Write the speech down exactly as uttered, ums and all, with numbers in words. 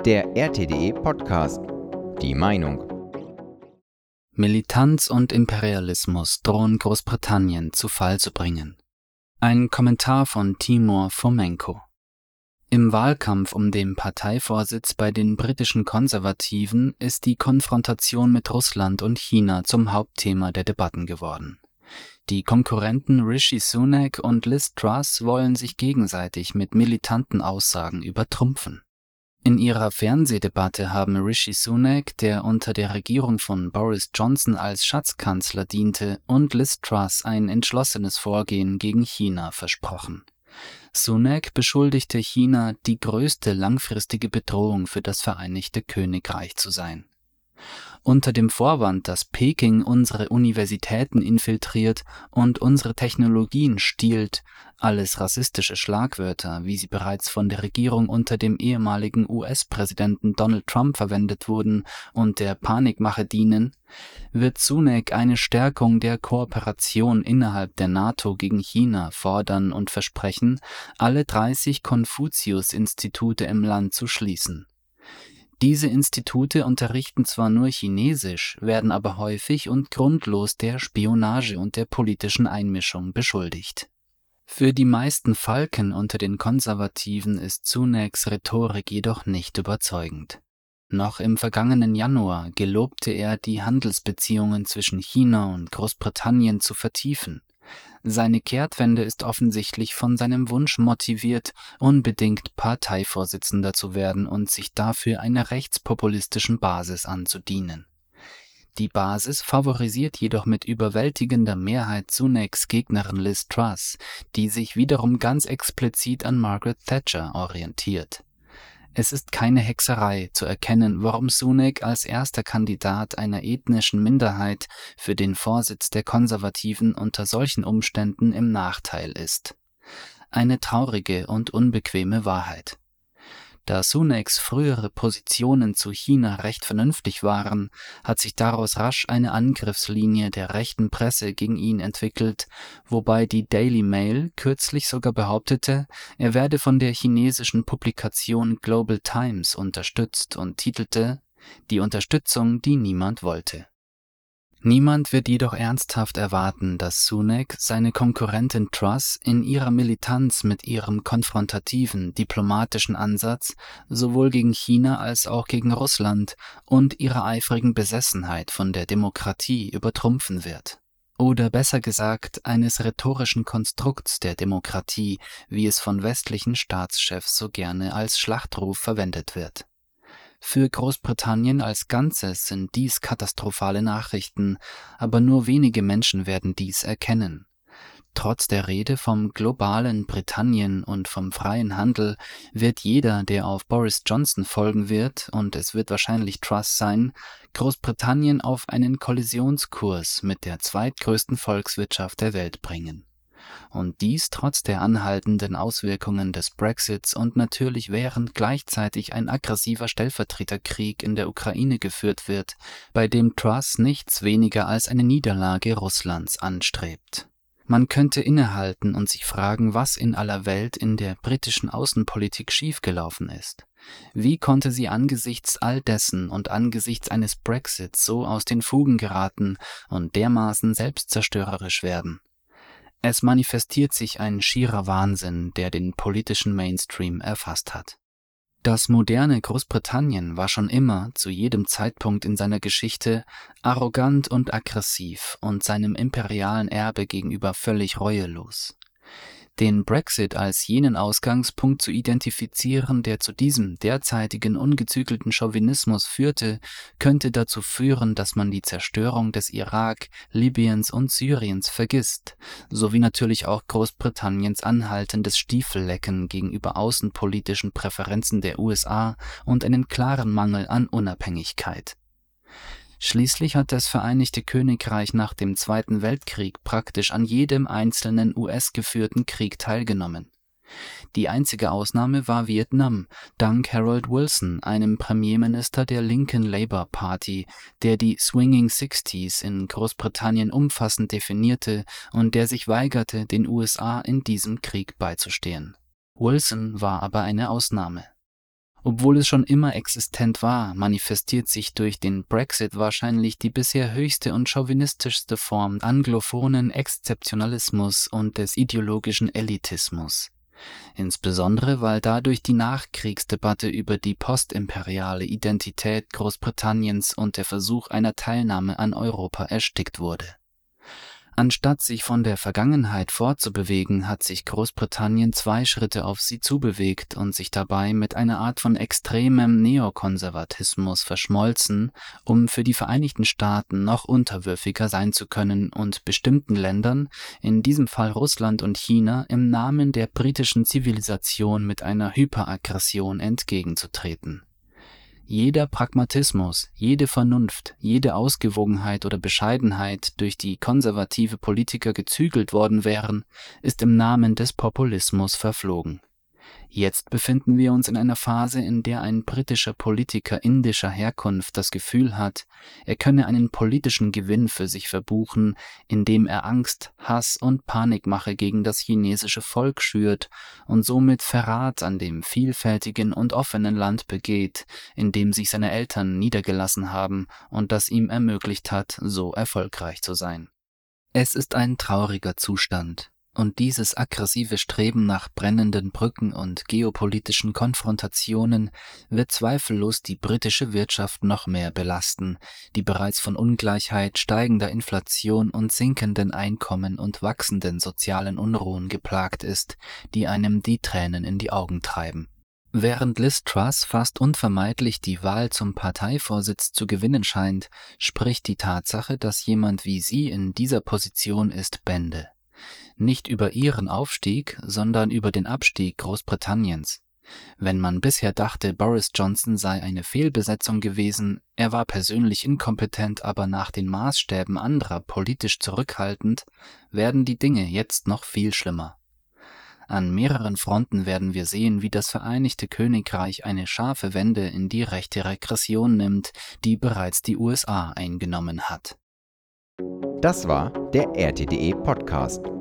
Der R T D E Podcast. Die Meinung. Militanz und Imperialismus drohen Großbritannien zu Fall zu bringen. Ein Kommentar von Timur Fomenko. Im Wahlkampf um den Parteivorsitz bei den britischen Konservativen ist die Konfrontation mit Russland und China zum Hauptthema der Debatten geworden. Die Konkurrenten Rishi Sunak und Liz Truss wollen sich gegenseitig mit militanten Aussagen übertrumpfen. In ihrer Fernsehdebatte haben Rishi Sunak, der unter der Regierung von Boris Johnson als Schatzkanzler diente, und Liz Truss ein entschlossenes Vorgehen gegen China versprochen. Sunak beschuldigte China, die größte langfristige Bedrohung für das Vereinigte Königreich zu sein. Unter dem Vorwand, dass Peking unsere Universitäten infiltriert und unsere Technologien stiehlt, alles rassistische Schlagwörter, wie sie bereits von der Regierung unter dem ehemaligen U S-Präsidenten Donald Trump verwendet wurden und der Panikmache dienen, wird Sunak eine Stärkung der Kooperation innerhalb der NATO gegen China fordern und versprechen, alle dreißig Konfuzius-Institute im Land zu schließen. Diese Institute unterrichten zwar nur Chinesisch, werden aber häufig und grundlos der Spionage und der politischen Einmischung beschuldigt. Für die meisten Falken unter den Konservativen ist Sunaks Rhetorik jedoch nicht überzeugend. Noch im vergangenen Januar gelobte er, die Handelsbeziehungen zwischen China und Großbritannien zu vertiefen. Seine Kehrtwende ist offensichtlich von seinem Wunsch motiviert, unbedingt Parteivorsitzender zu werden und sich dafür einer rechtspopulistischen Basis anzudienen. Die Basis favorisiert jedoch mit überwältigender Mehrheit Sunaks Gegnerin Liz Truss, die sich wiederum ganz explizit an Margaret Thatcher orientiert. Es ist keine Hexerei zu erkennen, warum Sunak als erster Kandidat einer ethnischen Minderheit für den Vorsitz der Konservativen unter solchen Umständen im Nachteil ist. Eine traurige und unbequeme Wahrheit. Da Sunaks frühere Positionen zu China recht vernünftig waren, hat sich daraus rasch eine Angriffslinie der rechten Presse gegen ihn entwickelt, wobei die Daily Mail kürzlich sogar behauptete, er werde von der chinesischen Publikation Global Times unterstützt und titelte »Die Unterstützung, die niemand wollte«. Niemand wird jedoch ernsthaft erwarten, dass Sunak seine Konkurrentin Truss in ihrer Militanz mit ihrem konfrontativen, diplomatischen Ansatz sowohl gegen China als auch gegen Russland und ihrer eifrigen Besessenheit von der Demokratie übertrumpfen wird. Oder besser gesagt, eines rhetorischen Konstrukts der Demokratie, wie es von westlichen Staatschefs so gerne als Schlachtruf verwendet wird. Für Großbritannien als Ganzes sind dies katastrophale Nachrichten, aber nur wenige Menschen werden dies erkennen. Trotz der Rede vom globalen Britannien und vom freien Handel wird jeder, der auf Boris Johnson folgen wird, und es wird wahrscheinlich Truss sein, Großbritannien auf einen Kollisionskurs mit der zweitgrößten Volkswirtschaft der Welt bringen. Und dies trotz der anhaltenden Auswirkungen des Brexits und natürlich während gleichzeitig ein aggressiver Stellvertreterkrieg in der Ukraine geführt wird, bei dem Truss nichts weniger als eine Niederlage Russlands anstrebt. Man könnte innehalten und sich fragen, was in aller Welt in der britischen Außenpolitik schiefgelaufen ist. Wie konnte sie angesichts all dessen und angesichts eines Brexits so aus den Fugen geraten und dermaßen selbstzerstörerisch werden? Es manifestiert sich ein schierer Wahnsinn, der den politischen Mainstream erfasst hat. Das moderne Großbritannien war schon immer, zu jedem Zeitpunkt in seiner Geschichte, arrogant und aggressiv und seinem imperialen Erbe gegenüber völlig reuelos. Den Brexit als jenen Ausgangspunkt zu identifizieren, der zu diesem derzeitigen ungezügelten Chauvinismus führte, könnte dazu führen, dass man die Zerstörung des Irak, Libyens und Syriens vergisst, sowie natürlich auch Großbritanniens anhaltendes Stiefellecken gegenüber außenpolitischen Präferenzen der U S A und einen klaren Mangel an Unabhängigkeit. Schließlich hat das Vereinigte Königreich nach dem Zweiten Weltkrieg praktisch an jedem einzelnen U S-geführten Krieg teilgenommen. Die einzige Ausnahme war Vietnam, dank Harold Wilson, einem Premierminister der linken Labour Party, der die Swinging Sixties in Großbritannien umfassend definierte und der sich weigerte, den U S A in diesem Krieg beizustehen. Wilson war aber eine Ausnahme. Obwohl es schon immer existent war, manifestiert sich durch den Brexit wahrscheinlich die bisher höchste und chauvinistischste Form anglophonen Exzeptionalismus und des ideologischen Elitismus. Insbesondere, weil dadurch die Nachkriegsdebatte über die postimperiale Identität Großbritanniens und der Versuch einer Teilnahme an Europa erstickt wurde. Anstatt sich von der Vergangenheit fortzubewegen, hat sich Großbritannien zwei Schritte auf sie zubewegt und sich dabei mit einer Art von extremem Neokonservatismus verschmolzen, um für die Vereinigten Staaten noch unterwürfiger sein zu können und bestimmten Ländern, in diesem Fall Russland und China, im Namen der britischen Zivilisation mit einer Hyperaggression entgegenzutreten. Jeder Pragmatismus, jede Vernunft, jede Ausgewogenheit oder Bescheidenheit durch die konservative Politiker gezügelt worden wären, ist im Namen des Populismus verflogen. Jetzt befinden wir uns in einer Phase, in der ein britischer Politiker indischer Herkunft das Gefühl hat, er könne einen politischen Gewinn für sich verbuchen, indem er Angst, Hass und Panikmache gegen das chinesische Volk schürt und somit Verrat an dem vielfältigen und offenen Land begeht, in dem sich seine Eltern niedergelassen haben und das ihm ermöglicht hat, so erfolgreich zu sein. Es ist ein trauriger Zustand. Und dieses aggressive Streben nach brennenden Brücken und geopolitischen Konfrontationen wird zweifellos die britische Wirtschaft noch mehr belasten, die bereits von Ungleichheit, steigender Inflation und sinkenden Einkommen und wachsenden sozialen Unruhen geplagt ist, die einem die Tränen in die Augen treiben. Während Liz Truss fast unvermeidlich die Wahl zum Parteivorsitz zu gewinnen scheint, spricht die Tatsache, dass jemand wie sie in dieser Position ist, Bände. Nicht über ihren Aufstieg, sondern über den Abstieg Großbritanniens. Wenn man bisher dachte, Boris Johnson sei eine Fehlbesetzung gewesen, er war persönlich inkompetent, aber nach den Maßstäben anderer politisch zurückhaltend, werden die Dinge jetzt noch viel schlimmer. An mehreren Fronten werden wir sehen, wie das Vereinigte Königreich eine scharfe Wende in die rechte Regression nimmt, die bereits die U S A eingenommen hat. Das war der R T D E Podcast.